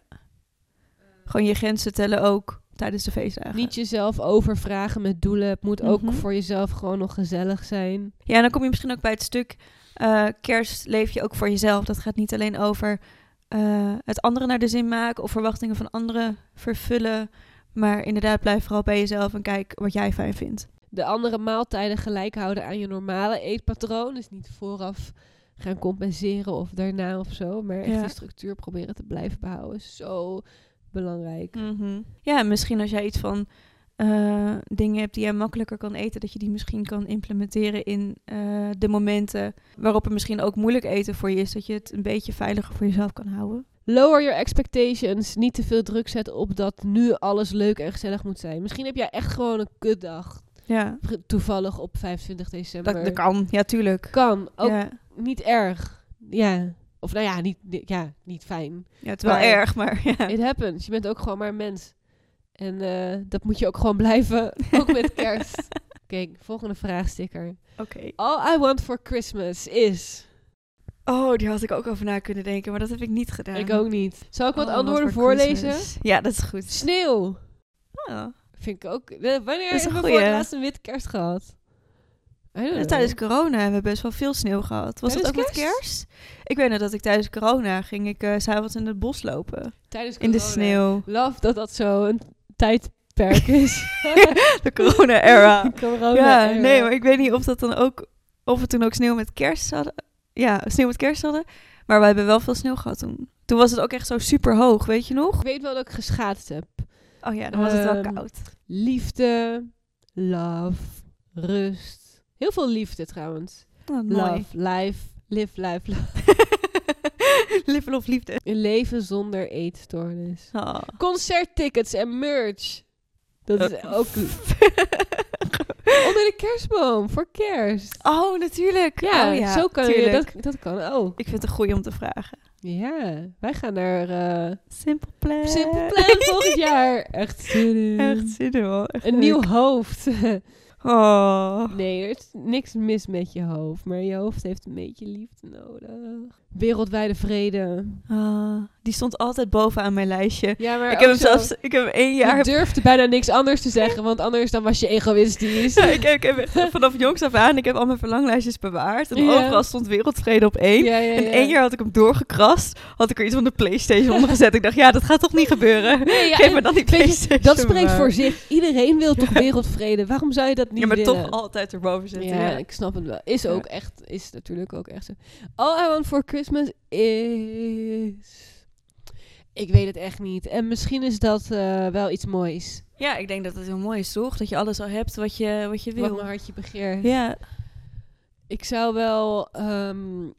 B: Gewoon je grenzen tellen ook tijdens de feestdagen.
A: Niet jezelf overvragen met doelen. Het moet ook
B: mm-hmm.
A: voor jezelf gewoon nog gezellig zijn.
B: Ja, en dan kom je misschien ook bij het stuk uh, kerst leef je ook voor jezelf. Dat gaat niet alleen over uh, het anderen naar de zin maken of verwachtingen van anderen vervullen. Maar inderdaad, blijf vooral bij jezelf en kijk wat jij fijn vindt.
A: De andere maaltijden gelijk houden aan je normale eetpatroon. Dus niet vooraf gaan compenseren of daarna of zo. Maar echt
B: ja.
A: die structuur proberen te blijven behouden. Zo belangrijk.
B: Mm-hmm. Ja, misschien als jij iets van uh, dingen hebt die je makkelijker kan eten, dat je die misschien kan implementeren in uh, de momenten waarop er misschien ook moeilijk eten voor je is, dat je het een beetje veiliger voor jezelf kan houden.
A: Lower your expectations. Niet te veel druk zetten op dat nu alles leuk en gezellig moet zijn. Misschien heb jij echt gewoon een kutdag.
B: Ja.
A: Toevallig op vijfentwintig december.
B: Dat, dat kan, ja, tuurlijk.
A: Kan, ook
B: ja.
A: niet erg. Ja. Of nou ja, niet, ja, niet fijn.
B: Ja, het is wel erg, maar ja.
A: It happens. Je bent ook gewoon maar een mens. En uh, dat moet je ook gewoon blijven. Ook met kerst. Oké, okay, volgende vraagsticker.
B: Oké. Okay.
A: All I want for Christmas is...
B: Oh, die had ik ook over na kunnen denken, maar dat heb ik niet gedaan.
A: Ik ook niet. Zal ik wat
B: All
A: antwoorden voorlezen?
B: Christmas. Ja, dat is goed.
A: Sneeuw.
B: Oh.
A: Vind ik ook... Wanneer hebben we voor het laatst een witte kerst gehad?
B: Ja, tijdens corona hebben we best wel veel sneeuw gehad. Was
A: tijdens
B: het ook
A: kerst?
B: met kerst? Ik weet nog dat ik tijdens corona ging ik uh, 's avonds in het bos lopen.
A: Tijdens corona.
B: In de sneeuw.
A: Love dat dat zo een tijdperk is.
B: De corona-era.
A: corona
B: ja,
A: era.
B: nee, maar ik weet niet of dat dan ook... Of we toen ook sneeuw met kerst hadden. Ja, sneeuw met kerst hadden. Maar we hebben wel veel sneeuw gehad toen. Toen was het ook echt zo super hoog, weet je nog?
A: Ik weet wel dat ik geschaatst heb.
B: Oh ja, dan was het wel
A: um,
B: koud.
A: Liefde, love, rust. Heel veel liefde trouwens.
B: Oh,
A: love, life, live, life, love.
B: Live, love, liefde.
A: Een leven zonder eetstoornis.
B: Oh.
A: Concerttickets en merch. Dat is ook... Onder de kerstboom, voor kerst.
B: Oh, natuurlijk.
A: Ja,
B: oh, ja
A: zo kan
B: tuurlijk.
A: je, dat, dat kan ook.
B: Ik vind het een goeie om te vragen.
A: Ja, wij gaan naar uh,
B: Simple Plan.
A: Simple Plan volgend jaar. Echt zin in.
B: Echt zin in, hoor. Echt
A: een
B: leuk.
A: nieuw hoofd.
B: Oh.
A: Nee, er is niks mis met je hoofd. Maar je hoofd heeft een beetje liefde nodig. Wereldwijde vrede.
B: Ah, die stond altijd bovenaan mijn lijstje.
A: Ja, maar
B: ik heb hem
A: zo,
B: zelfs, ik heb hem één jaar...
A: Je durfde bijna niks anders te zeggen, want anders dan was je egoïstisch.
B: Ja, ik, heb, ik heb echt vanaf jongs af aan, ik heb al mijn verlanglijstjes bewaard. En
A: Ja.
B: overal stond wereldvrede op één.
A: Ja, ja, ja.
B: En één jaar had ik hem doorgekrast. Had ik er iets van de PlayStation onder gezet. Ik dacht, ja, dat gaat toch niet gebeuren?
A: Nee, ja,
B: Geef me dan die PlayStation.
A: Je, dat spreekt
B: maar.
A: voor zich. Iedereen wil toch wereldvrede? Waarom zou je dat niet
B: Ja, maar
A: willen?
B: toch altijd erboven zitten.
A: Ja,
B: Ja,
A: ik snap het wel. Is ook
B: Ja.
A: echt, is natuurlijk ook echt zo. All I want for Christmas is... Ik weet het echt niet. En misschien is dat uh, wel iets moois.
B: ja, ik denk dat het heel mooi is, toch? Dat je alles al hebt wat je, wat je wil.
A: Wat mijn hartje begeert.
B: Ja.
A: Ik zou wel um,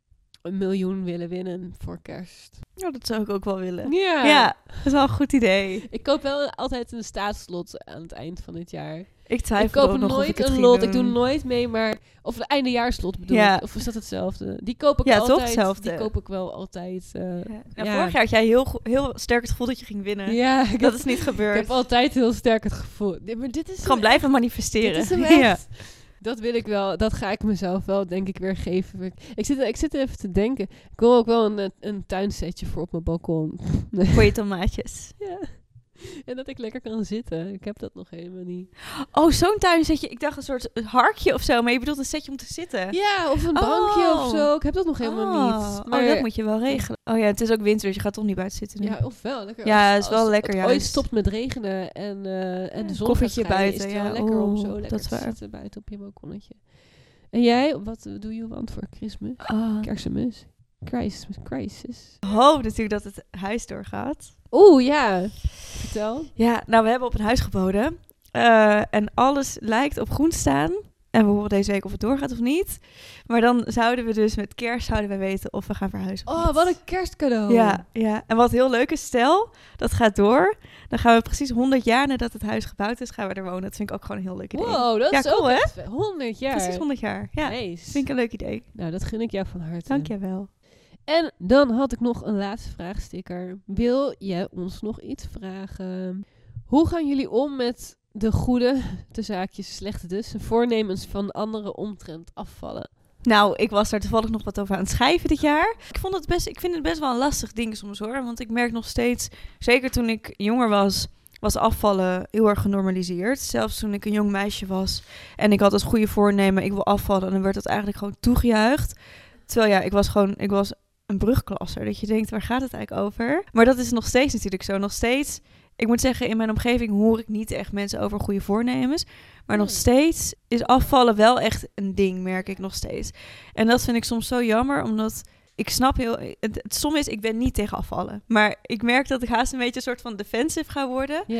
A: een miljoen willen winnen voor kerst.
B: Oh, dat zou ik ook wel willen.
A: Ja.
B: Ja, dat is wel een goed idee.
A: Ik koop wel altijd een staatslot aan het eind van het jaar.
B: Ik
A: Ik
B: twijfel
A: koop
B: ook nog of
A: nooit
B: ik het
A: een
B: ging
A: lot.
B: doen.
A: Ik doe nooit mee, maar... Of de eindejaarslot bedoel
B: Ja.
A: ik. Of is dat hetzelfde? Die koop ik
B: Ja,
A: altijd.
B: toch hetzelfde.
A: Die koop ik wel altijd. Uh,
B: Ja. Nou,
A: ja.
B: Vorig jaar had jij heel, go- heel sterk het gevoel dat je ging winnen.
A: Ja, ik
B: Dat
A: heb,
B: is niet
A: ik
B: gebeurd.
A: heb altijd heel sterk het gevoel. Nee, maar dit is
B: Gewoon
A: hem
B: blijven
A: echt.
B: manifesteren.
A: Dit is hem
B: Ja.
A: echt. Dat wil ik wel. Dat ga ik mezelf wel, denk ik, weer geven. Ik zit, ik zit even te denken. Ik wil ook wel een, een tuinsetje voor op mijn balkon.
B: Voor je tomaatjes.
A: Ja. En dat ik lekker kan zitten. Ik heb dat nog helemaal niet.
B: Oh, zo'n tuinsetje. Ik dacht een soort harkje of zo. Maar je bedoelt een setje om te zitten.
A: Ja, of een bankje
B: Oh.
A: of zo. Ik heb dat nog helemaal
B: oh.
A: niet. Maar
B: Oh, dat moet je wel regelen. Oh ja, het is ook winter, dus je gaat toch niet buiten zitten nu.
A: ja, ofwel. Lekker
B: Ja,
A: als,
B: is wel
A: als
B: lekker,
A: het
B: juist.
A: ooit stopt met regenen en, uh, en de zon
B: Koffertje
A: gaat schijnen,
B: buiten,
A: is het wel
B: ja.
A: lekker om
B: Oeh,
A: zo lekker
B: dat is
A: te
B: waar.
A: zitten buiten op je balkonnetje. En jij, wat doe je want voor Christmas?
B: Ah.
A: Kerstmis? Crisis. Crisis.
B: Ik hoop natuurlijk dat het huis doorgaat.
A: Oeh, ja. Vertel.
B: Ja, nou, we hebben op een huis geboden. Uh, en alles lijkt op groen staan. En we horen deze week of het doorgaat of niet. Maar dan zouden we dus met kerst zouden we weten of we gaan verhuizen of
A: Oh,
B: niet.
A: wat een kerstcadeau.
B: Ja, ja, en wat heel leuk is, stel, dat gaat door. Dan gaan we precies honderd jaar nadat het huis gebouwd is, gaan we er wonen. Dat vind ik ook gewoon een heel leuk idee.
A: Wow, dat
B: Ja,
A: is
B: cool,
A: ook
B: hè?
A: echt honderd jaar.
B: Precies honderd jaar. Ja,
A: Nice.
B: vind ik een leuk idee.
A: Nou, dat gun ik jou van harte.
B: Dank je wel.
A: En dan had ik nog een laatste vraagsticker. Wil je ons nog iets vragen? Hoe gaan jullie om met de goede, de zaakjes slechte dus, voornemens van anderen omtrent afvallen?
B: Nou, ik was daar toevallig nog wat over aan het schrijven dit jaar. Ik, vond het best, ik vind het best wel een lastig ding soms hoor. Want ik merk nog steeds, zeker toen ik jonger was, was afvallen heel erg genormaliseerd. Zelfs toen ik een jong meisje was en ik had het goede voornemen, ik wil afvallen. En dan werd dat eigenlijk gewoon toegejuicht. Terwijl ja, ik was gewoon, ik was een brugklasser. Dat je denkt, waar gaat het eigenlijk over? Maar dat is nog steeds natuurlijk zo. Nog steeds, ik moet zeggen, in mijn omgeving hoor ik niet echt mensen over goede voornemens. Maar nog steeds is afvallen wel echt een ding, merk ik nog steeds. En dat vind ik soms zo jammer, omdat ik snap heel... Het, het stom is, ik ben niet tegen afvallen. Maar ik merk dat ik haast een beetje een soort van defensive ga worden.
A: Ja.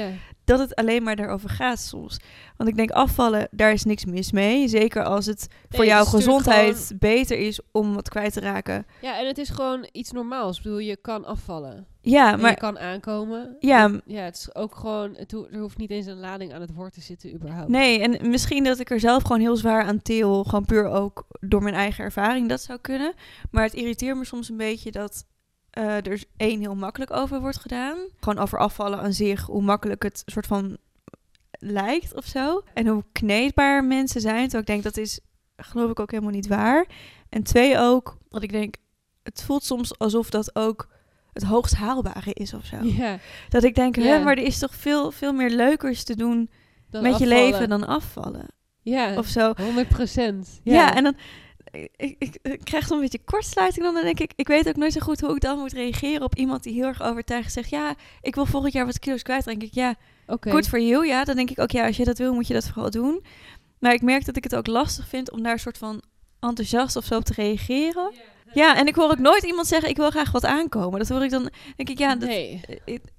B: dat het alleen maar daarover gaat soms. Want ik denk afvallen, daar is niks mis mee. Zeker als het voor
A: Nee,
B: jouw
A: het is
B: gezondheid
A: gewoon...
B: beter is om wat kwijt te raken.
A: Ja, en het is gewoon iets normaals. Ik bedoel, je kan afvallen.
B: Ja,
A: En
B: maar
A: je kan aankomen.
B: Ja.
A: En ja, het is ook gewoon... Het ho- er hoeft niet eens een lading aan het woord te zitten überhaupt.
B: nee, en misschien dat ik er zelf gewoon heel zwaar aan teel. Gewoon puur ook door mijn eigen ervaring. Dat zou kunnen. Maar het irriteert me soms een beetje dat uh, er één heel makkelijk over wordt gedaan. Gewoon over afvallen aan zich. Hoe makkelijk het soort van lijkt of zo. En hoe kneedbaar mensen zijn. Terwijl ik denk, dat is geloof ik ook helemaal niet waar. En twee ook, dat ik denk, het voelt soms alsof dat ook het hoogst haalbare is of zo.
A: Ja,
B: Dat ik denk,
A: Ja.
B: hè, maar er is toch veel, veel meer leukers te doen
A: dan
B: met
A: afvallen.
B: je leven dan afvallen.
A: Ja,
B: Of zo.
A: honderd procent.
B: Ja,
A: Ja,
B: en dan ik, ik, ik krijg zo'n beetje kortsluiting. Dan denk ik, ik weet ook nooit zo goed hoe ik dan moet reageren op iemand die heel erg overtuigd zegt, ja, ik wil volgend jaar wat kilo's kwijt. Dan denk ik, ja,
A: Oké.
B: good for you. Ja, dan denk ik ook, ja, als je dat wil, moet je dat vooral doen. Maar ik merk dat ik het ook lastig vind om daar een soort van enthousiast of zo op te reageren. Ja, ja, en ik hoor ook nooit iemand zeggen, ik wil graag wat aankomen. Dat hoor ik dan, denk ik, ja, dat,
A: Nee.
B: het,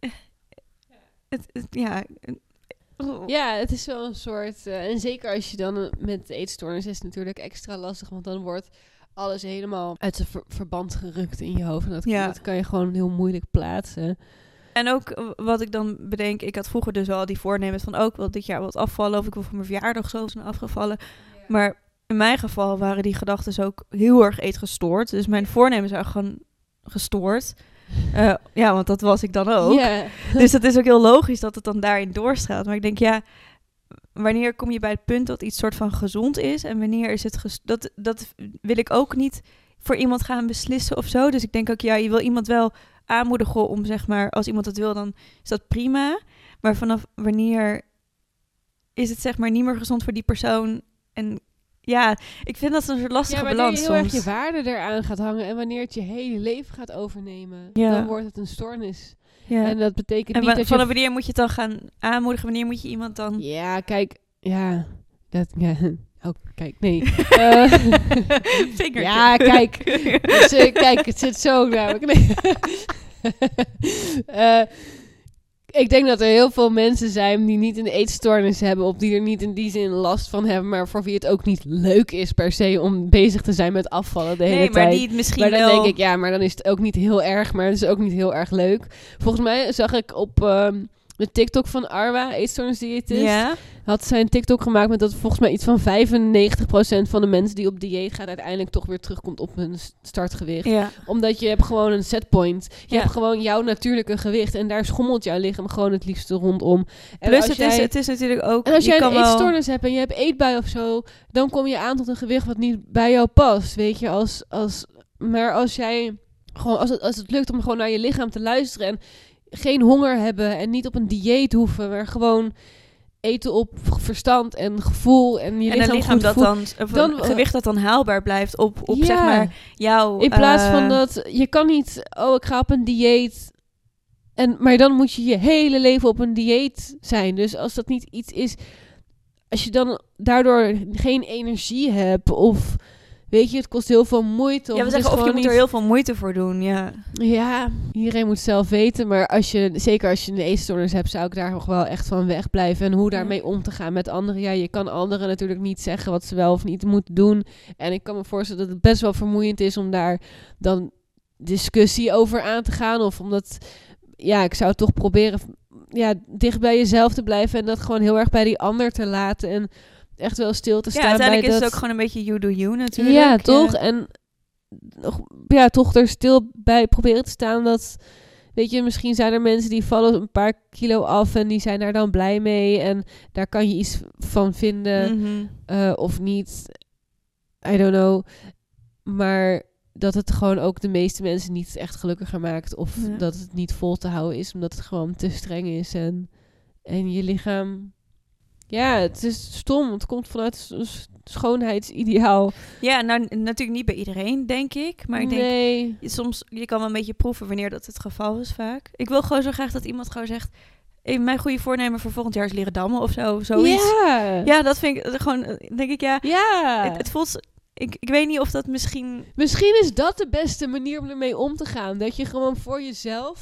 B: het, het, ja.
A: Ja, het is wel een soort... Uh, en zeker als je dan uh, met eetstoornis is het natuurlijk extra lastig. Want dan wordt alles helemaal uit zijn ver- verband gerukt in je hoofd. En dat,
B: Ja.
A: dat kan je gewoon heel moeilijk plaatsen.
B: En ook uh, wat ik dan bedenk, ik had vroeger dus wel die voornemens van ook wil dit jaar wat afvallen. Of ik wil voor mijn verjaardag zo zijn afgevallen. Ja. Maar in mijn geval waren die gedachten ook heel erg eetgestoord. Dus mijn voornemens waren gewoon gestoord. Uh, ja, want dat was ik dan ook.
A: Ja.
B: Dus het is ook heel logisch dat het dan daarin doorstraalt. Maar ik denk, ja, wanneer kom je bij het punt dat iets soort van gezond is? En wanneer is het... Ges- dat, dat wil ik ook niet voor iemand gaan beslissen of zo. Dus ik denk ook, ja, je wil iemand wel aanmoedigen om, zeg maar, als iemand het wil, dan is dat prima. Maar vanaf wanneer is het, zeg maar, niet meer gezond voor die persoon? En ja, ik vind dat een soort lastige
A: ja,
B: balans
A: wanneer je heel
B: soms.
A: erg je waarde eraan gaat hangen en wanneer het je hele leven gaat overnemen,
B: Ja.
A: dan wordt het een stoornis.
B: Ja.
A: En dat betekent
B: En
A: niet
B: wa-
A: dat
B: vanaf
A: je...
B: wanneer moet je het dan gaan aanmoedigen? Wanneer moet je iemand dan...
A: Ja, kijk, ja, dat, ja, oh, kijk, nee. Uh,
B: Vingertje.
A: ja, kijk, dus, uh, kijk, het zit zo namelijk. Nee. uh, ik denk dat er heel veel mensen zijn die niet een eetstoornis hebben, of die er niet in die zin last van hebben, maar voor wie het ook niet leuk is per se om bezig te zijn met afvallen de hele
B: Nee,
A: tijd.
B: maar die het misschien
A: Maar dan
B: wel...
A: denk ik, ja, maar dan is het ook niet heel erg, maar het is ook niet heel erg leuk. Volgens mij zag ik op um, de TikTok van Arwa, eetstoornisdiëtist,
B: Ja.
A: had zij een TikTok gemaakt met dat volgens mij iets van vijfennegentig procent van de mensen die op dieet gaat uiteindelijk toch weer terugkomt op hun startgewicht.
B: Ja.
A: Omdat je hebt gewoon een setpoint. Je
B: Ja.
A: hebt gewoon jouw natuurlijke gewicht en daar schommelt jouw lichaam gewoon het liefste rondom. En
B: Plus
A: als
B: het,
A: jij,
B: is, het is natuurlijk ook...
A: en als
B: je
A: jij
B: kan
A: een
B: wel...
A: eetstoornis hebt en je hebt eetbui of zo, dan kom je aan tot een gewicht wat niet bij jou past. Weet je, als, als, maar als jij gewoon, als het, als het lukt om gewoon naar je lichaam te luisteren en geen honger hebben en niet op een dieet hoeven, maar gewoon eten op verstand en gevoel en je
B: en
A: lichaam,
B: een lichaam
A: goed
B: dat
A: voelt.
B: dan, of
A: dan
B: een gewicht dat dan haalbaar blijft op, op
A: Ja.
B: zeg maar jouw...
A: In plaats
B: uh,
A: van dat, je kan niet, oh ik ga op een dieet. En, maar dan moet je je hele leven op een dieet zijn. Dus als dat niet iets is, als je dan daardoor geen energie hebt of weet je, het kost heel veel moeite. Of
B: Ja, we
A: het is
B: zeggen of je
A: gewoon
B: moet er
A: niet-
B: heel veel moeite voor doen, ja.
A: Ja, iedereen moet zelf weten. Maar als je, zeker als je een eetstoornis hebt, zou ik daar nog wel echt van wegblijven. En hoe daarmee om te gaan met anderen. Ja, je kan anderen natuurlijk niet zeggen wat ze wel of niet moeten doen. En ik kan me voorstellen dat het best wel vermoeiend is om daar dan discussie over aan te gaan. Of omdat, ja, ik zou toch proberen ja, dicht bij jezelf te blijven. En dat gewoon heel erg bij die ander te laten. En echt wel stil te
B: Ja,
A: staan
B: uiteindelijk
A: bij
B: is
A: dat...
B: het ook gewoon een beetje you do you natuurlijk.
A: Ja, toch? En nog, ja, toch er stil bij proberen te staan dat, weet je, misschien zijn er mensen die vallen een paar kilo af en die zijn daar dan blij mee en daar kan je iets van vinden
B: Mhm.
A: uh, of niet. I don't know. Maar dat het gewoon ook de meeste mensen niet echt gelukkiger maakt of
B: Ja.
A: dat het niet vol te houden is omdat het gewoon te streng is en, en je lichaam... Ja, het is stom. Het komt vanuit een s- schoonheidsideaal.
B: Ja, nou n- natuurlijk niet bij iedereen, denk ik. Maar ik denk,
A: nee.
B: je, soms, je kan wel een beetje proeven wanneer dat het geval is vaak. Ik wil gewoon zo graag dat iemand gewoon zegt... Hey, mijn goede voornemen voor volgend jaar is leren dammen of zo. Zoiets.
A: Ja.
B: Ja, dat vind ik eh, gewoon... eh, denk ik, ja...
A: Ja.
B: Het, het voelt... Ik, ik weet niet of dat misschien...
A: Misschien is dat de beste manier om ermee om te gaan. Dat je gewoon voor jezelf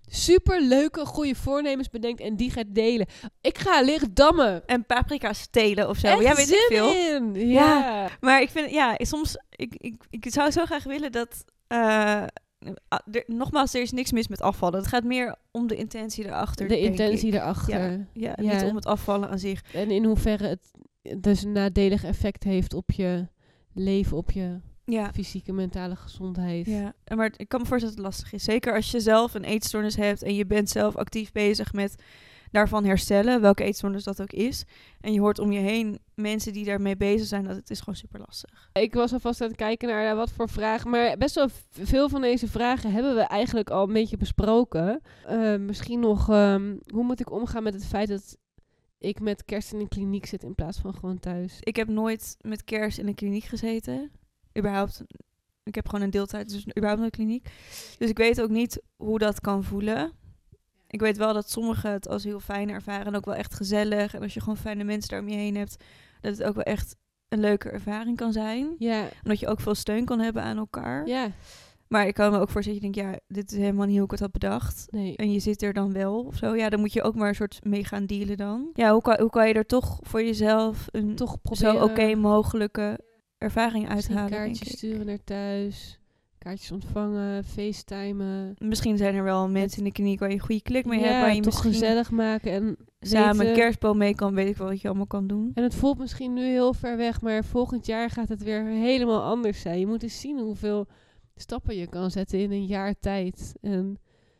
A: super leuke, goede voornemens bedenkt en die gaat delen. Ik ga leren dammen.
B: En paprika stelen of zo.
A: Echt
B: Ja, weet ik
A: zin
B: veel.
A: in. Ja.
B: Maar ik vind, ja, soms, ik, ik, ik zou zo graag willen dat, uh, er, nogmaals, er is niks mis met afvallen. Het gaat meer om de intentie erachter,
A: De
B: denk
A: intentie
B: ik.
A: erachter.
B: Ja, ja,
A: Ja.
B: niet om het afvallen aan zich.
A: En in hoeverre het dus een nadelig effect heeft op je leven, op je
B: Ja.
A: fysieke, mentale gezondheid.
B: Ja, maar ik kan me voorstellen dat het lastig is. Zeker als je zelf een eetstoornis hebt en je bent zelf actief bezig met daarvan herstellen, welke eetstoornis dat ook is. En je hoort om je heen mensen die daarmee bezig zijn, dat het is gewoon super lastig.
A: Ik was alvast aan het kijken naar ja, wat voor vragen. Maar best wel v- veel van deze vragen hebben we eigenlijk al een beetje besproken. Uh, misschien nog, um, hoe moet ik omgaan met het feit dat ik met kerst in een kliniek zit in plaats van gewoon thuis?
B: Ik heb nooit met kerst in een kliniek gezeten. Überhaupt, ik heb gewoon een deeltijd, dus überhaupt een kliniek. Dus ik weet ook niet hoe dat kan voelen. Ik weet wel dat sommigen het als heel fijn ervaren en ook wel echt gezellig. En als je gewoon fijne mensen daar om je heen hebt, dat het ook wel echt een leuke ervaring kan zijn.
A: Ja.
B: En dat je ook veel steun kan hebben aan elkaar.
A: Ja.
B: Maar ik kan me ook voorstellen dat je denkt, ja, dit is helemaal niet hoe ik het had bedacht.
A: Nee.
B: En je zit er dan wel of zo. Ja, dan moet je ook maar een soort mee gaan dealen dan. Ja, hoe kan, hoe kan je er toch voor jezelf een
A: Toch
B: zo
A: proberen
B: oké okay mogelijke ervaring
A: misschien
B: uithalen,
A: kaartjes
B: denk ik.
A: sturen naar thuis. Kaartjes ontvangen, facetimen.
B: Misschien zijn er wel mensen in de kliniek waar je een goede klik mee
A: ja,
B: hebt. Waar je
A: toch
B: misschien
A: gezellig maken en
B: samen
A: weten-
B: een kerstboom mee kan. Weet ik wel wat je allemaal kan doen.
A: En het voelt misschien nu heel ver weg, maar volgend jaar gaat het weer helemaal anders zijn. Je moet eens zien hoeveel stappen je kan zetten in een jaar tijd. En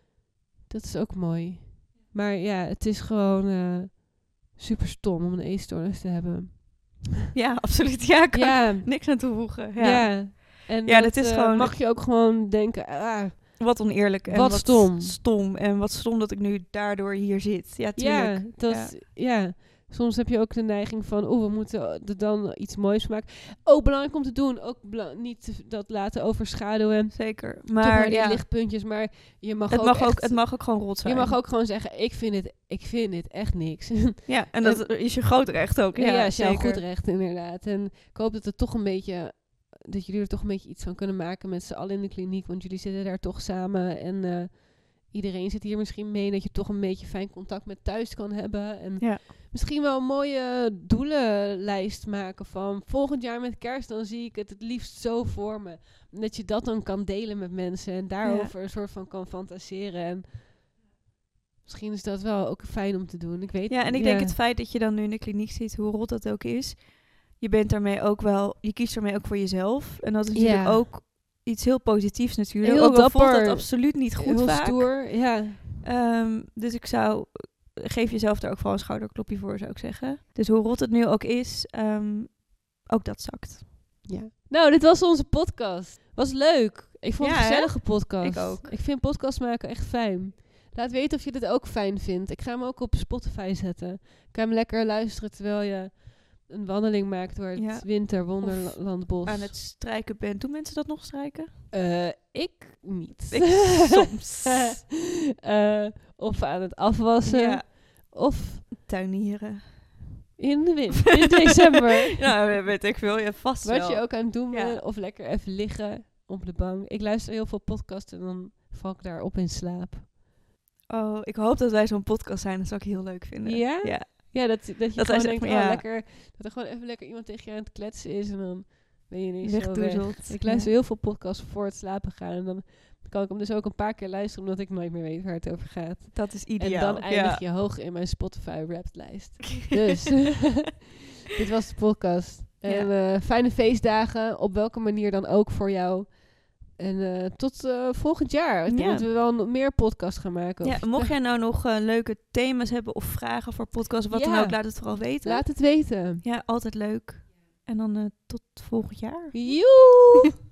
A: dat is ook mooi. Maar ja, het is gewoon uh, super stom om een eetstoornis te hebben.
B: Ja, absoluut. Ja, ik kan
A: Ja,
B: niks aan toevoegen. Ja.
A: ja. En
B: Ja,
A: dat,
B: dat is
A: uh,
B: gewoon-
A: mag je ook gewoon denken, ah,
B: Wat oneerlijk. En
A: Wat stom.
B: stom. En wat stom dat ik nu daardoor hier zit. Ja, tuurlijk.
A: ja, dat, ja. Soms heb je ook de neiging van, oh, we moeten er dan iets moois maken. Ook belangrijk om te doen. Ook bela- niet te- dat laten overschaduwen.
B: Zeker.
A: Toch maar
B: Maar
A: die
B: ja,
A: lichtpuntjes. Maar je mag
B: het
A: ook
B: mag,
A: echt,
B: ook, het mag ook gewoon rot zijn.
A: je mag ook gewoon zeggen, ik vind het, ik vind dit echt niks.
B: Ja, en dat is je groot recht ook.
A: Ja,
B: Ja,
A: is jouw
B: zeker.
A: goed recht inderdaad. En ik hoop dat het toch een beetje, dat jullie er toch een beetje iets van kunnen maken met z'n allen in de kliniek. Want jullie zitten daar toch samen en uh, iedereen zit hier misschien mee. Dat je toch een beetje fijn contact met thuis kan hebben. En
B: Ja.
A: misschien wel een mooie doelenlijst maken van volgend jaar met kerst. Dan zie ik het het liefst zo voor me. En dat je dat dan kan delen met mensen en daarover een soort van kan fantaseren. En misschien is dat wel ook fijn om te doen. Ik weet
B: Ja, en ik denk het feit dat je dan nu in de kliniek zit, hoe rot dat ook is, je bent daarmee ook wel, je kiest ermee ook voor jezelf. En dat is natuurlijk
A: Ja.
B: ook iets heel positiefs natuurlijk.
A: Heel
B: ook al voelt
A: dapper.
B: dat absoluut niet goed
A: heel
B: vaak.
A: stoer. Ja.
B: Um, dus ik zou, geef jezelf daar ook vooral een schouderklopje voor, zou ik zeggen. Dus hoe rot het nu ook is, um, ook dat zakt.
A: Ja. Nou, dit was onze podcast. Was leuk. Ik vond
B: Ja,
A: het een
B: hè?
A: gezellige podcast.
B: Ik ook.
A: Ik vind podcast maken echt fijn. Laat weten of je dit ook fijn vindt. Ik ga hem ook op Spotify zetten. Ik kan hem lekker luisteren terwijl je een wandeling maakt door het
B: Ja.
A: winterwonderlandbos.
B: Aan het strijken bent. Doen mensen dat nog strijken?
A: Uh, ik niet.
B: Ik soms.
A: uh, of aan het afwassen.
B: Ja.
A: Of
B: Tuinieren.
A: in de wind. In december.
B: Nou, weet ik veel. Ja, vast
A: Wat
B: wel.
A: je ook aan het doen
B: Ja.
A: bent. Of lekker even liggen op de bank. Ik luister heel veel podcasts en dan val ik daarop in slaap.
B: Oh, ik hoop dat wij zo'n podcast zijn. Dat zou ik heel leuk vinden.
A: Ja?
B: Ja.
A: Ja, dat, dat je
B: Dat
A: gewoon
B: hij zegt
A: denkt,
B: van,
A: oh,
B: ja.
A: lekker, dat er gewoon even lekker iemand tegen je aan het kletsen is en dan ben je niet zo weg.
B: Wegdoezeld.
A: Ik luister heel veel podcasts voor het slapen gaan en dan kan ik hem dus ook een paar keer luisteren omdat ik nooit meer weet waar het over gaat.
B: Dat is ideaal.
A: En dan eindig
B: ja.
A: je hoog in mijn Spotify Wrapped lijst. Dus, dit was de podcast. En uh, fijne feestdagen, op welke manier dan ook voor jou. En uh, tot uh, volgend jaar. Ik denk
B: Ja.
A: dat we wel nog meer podcasts gaan maken.
B: Ja,
A: Of-
B: mocht jij nou nog uh, leuke thema's hebben of vragen voor podcasts, wat
A: Ja.
B: dan ook, laat het vooral weten.
A: Laat het weten.
B: Ja, altijd leuk. En dan uh, tot volgend jaar.
A: Joe!